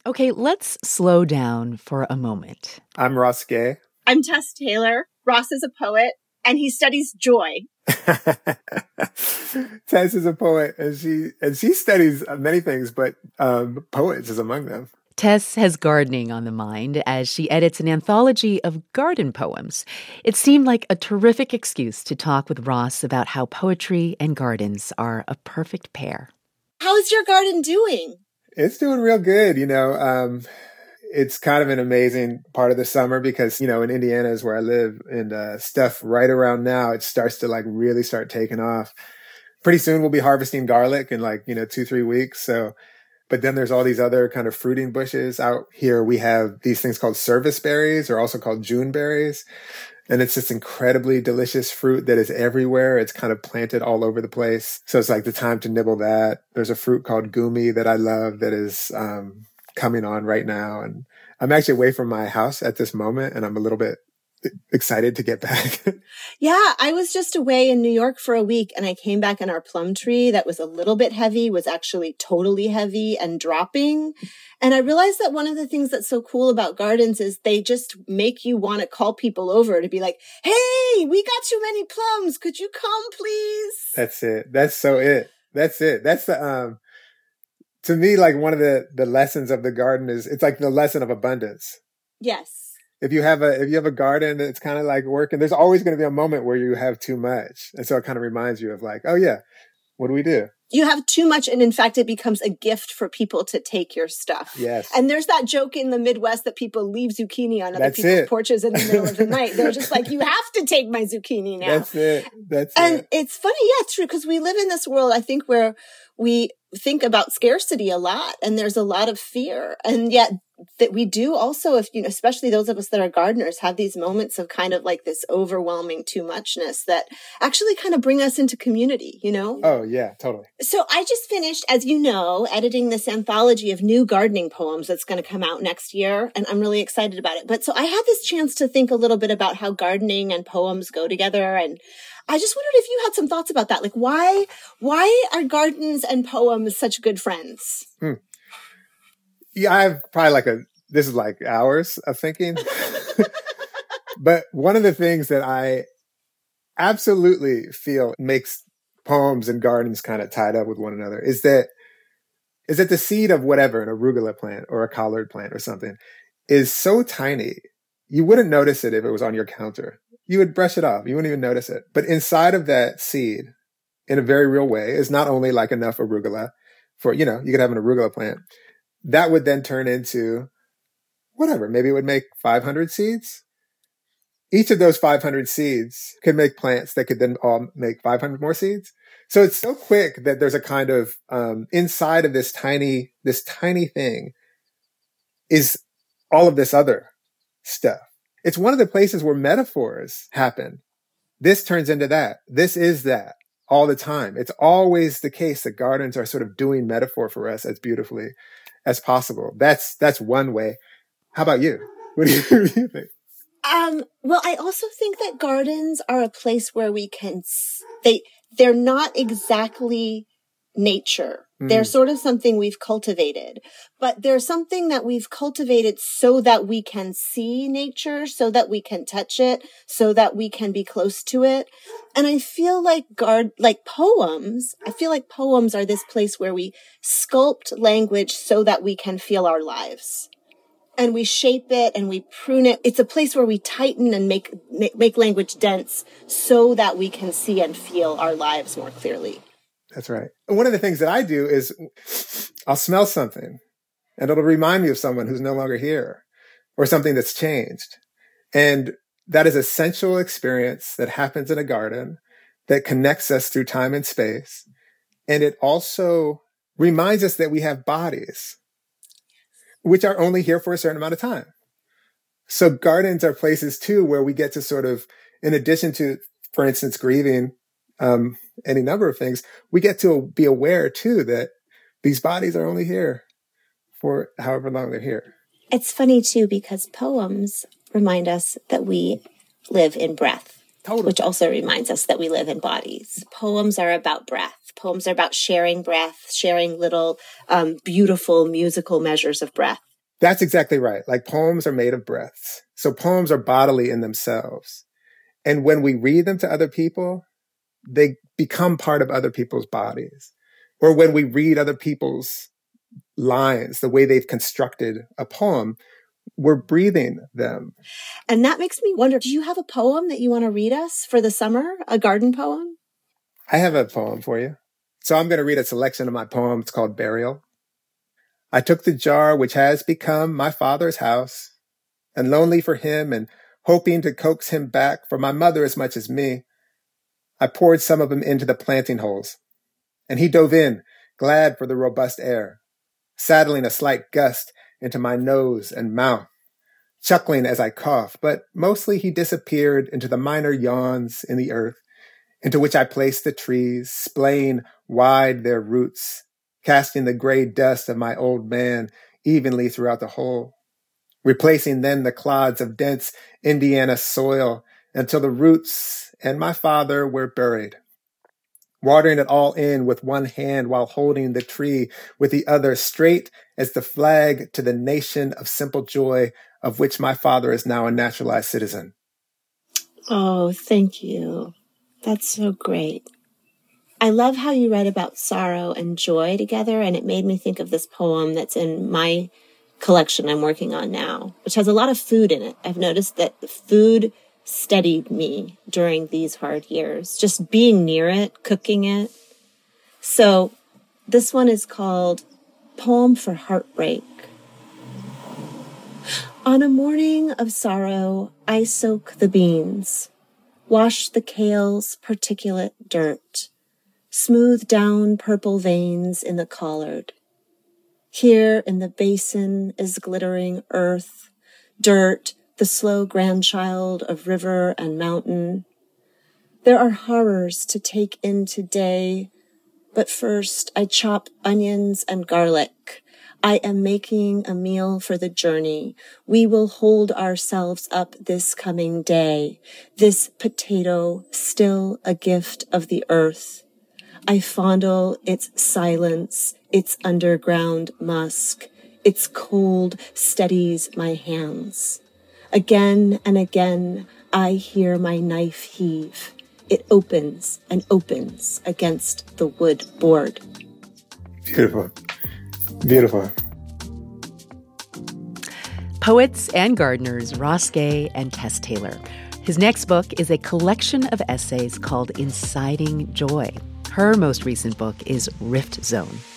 Okay, let's slow down for a moment. I'm Ross Gay. I'm Tess Taylor. Ross is a poet, and he studies joy. Tess is a poet, and she studies many things, but poets is among them. Tess has gardening on the mind as she edits an anthology of garden poems. It seemed like a terrific excuse to talk with Ross about how poetry and gardens are a perfect pair. How is your garden doing? It's doing real good. It's kind of an amazing part of the summer because, in Indiana is where I live, and stuff right around now, it starts to really start taking off. Pretty soon we'll be harvesting garlic in 2-3 weeks. But then there's all these other kind of fruiting bushes out here. We have these things called service berries, or also called June berries. And it's this incredibly delicious fruit that is everywhere. It's kind of planted all over the place. So it's the time to nibble that. There's a fruit called gumi that I love that is coming on right now. And I'm actually away from my house at this moment, and I'm a little bit excited to get back. Yeah, I was just away in New York for a week, and I came back, and our plum tree that was a little bit heavy was actually totally heavy and dropping. And I realized that one of the things that's so cool about gardens is they just make you want to call people over to be like, hey, we got too many plums. Could you come, please? That's it. That's so it. That's it. That's the, to me, one of the lessons of the garden is it's the lesson of abundance. Yes. If you have a garden, it's kind of like working. There's always going to be a moment where you have too much. And so it kind of reminds you of oh yeah, what do we do? You have too much, and in fact, it becomes a gift for people to take your stuff. Yes. And there's that joke in the Midwest that people leave zucchini on other people's porches in the middle of the night. They're just you have to take my zucchini now. That's it. And it's funny, yeah, it's true, because we live in this world, I think, where we think about scarcity a lot, and there's a lot of fear. And yet that we do also, if especially those of us that are gardeners, have these moments of kind of this overwhelming too muchness that actually kind of bring us into community, Oh yeah, totally. So I just finished, as you know, editing this anthology of new gardening poems that's going to come out next year, and I'm really excited about it. But so I had this chance to think a little bit about how gardening and poems go together, and I just wondered if you had some thoughts about that. Why are gardens and poems such good friends? Yeah, I have probably this is hours of thinking. But one of the things that I absolutely feel makes poems and gardens kind of tied up with one another is that the seed of whatever, an arugula plant or a collard plant or something, is so tiny, you wouldn't notice it if it was on your counter. You would brush it off. You wouldn't even notice it. But inside of that seed, in a very real way, is not only enough arugula for, you could have an arugula plant. That would then turn into whatever. Maybe it would make 500 seeds. Each of those 500 seeds could make plants that could then all make 500 more seeds. So it's so quick that there's a kind of, inside of this tiny thing is all of this other stuff. It's one of the places where metaphors happen. This turns into that. This is that all the time. It's always the case that gardens are sort of doing metaphor for us as beautifully as possible. That's one way. How about you? What do you think? Well, I also think that gardens are a place where we can, they're not exactly nature. They're sort of something we've cultivated, but they're something that we've cultivated so that we can see nature, so that we can touch it, so that we can be close to it. And I feel poems are this place where we sculpt language so that we can feel our lives. And we shape it and we prune it. It's a place where we tighten and make language dense so that we can see and feel our lives more clearly. That's right. And one of the things that I do is I'll smell something and it'll remind me of someone who's no longer here or something that's changed. And that is a sensual experience that happens in a garden that connects us through time and space. And it also reminds us that we have bodies, which are only here for a certain amount of time. So gardens are places too, where we get to sort of, in addition to, for instance, grieving, any number of things, we get to be aware too that these bodies are only here for however long they're here. It's funny too, because poems remind us that we live in breath, totally. Which also reminds us that we live in bodies. Poems are about breath. Poems are about sharing breath, sharing little beautiful musical measures of breath. That's exactly right. Like poems are made of breaths. So poems are bodily in themselves. And when we read them to other people, they become part of other people's bodies. Or when we read other people's lines, the way they've constructed a poem, we're breathing them. And that makes me wonder, do you have a poem that you want to read us for the summer? A garden poem? I have a poem for you. So I'm going to read a selection of my poem. It's called Burial. I took the jar which has become my father's house, and lonely for him and hoping to coax him back for my mother as much as me, I poured some of them into the planting holes, and he dove in, glad for the robust air, saddling a slight gust into my nose and mouth, chuckling as I coughed, but mostly he disappeared into the minor yawns in the earth, into which I placed the trees, splaying wide their roots, casting the gray dust of my old man evenly throughout the hole, replacing then the clods of dense Indiana soil until the roots and my father were buried, watering it all in with one hand while holding the tree with the other straight as the flag to the nation of simple joy of which my father is now a naturalized citizen. Oh, thank you. That's so great. I love how you read about sorrow and joy together, and it made me think of this poem that's in my collection I'm working on now, which has a lot of food in it. I've noticed that the food steadied me during these hard years, just being near it, cooking it. So this one is called Poem for Heartbreak. On a morning of sorrow, I soak the beans, wash the kale's particulate dirt, smooth down purple veins in the collard. Here in the basin is glittering earth, dirt, the slow grandchild of river and mountain. There are horrors to take in today, but first I chop onions and garlic. I am making a meal for the journey. We will hold ourselves up this coming day. This potato, still a gift of the earth. I fondle its silence, its underground musk. Its cold steadies my hands. Again and again, I hear my knife heave. It opens and opens against the wood board. Beautiful. Beautiful. Poets and gardeners Ross Gay and Tess Taylor. His next book is a collection of essays called Inciting Joy. Her most recent book is Rift Zone.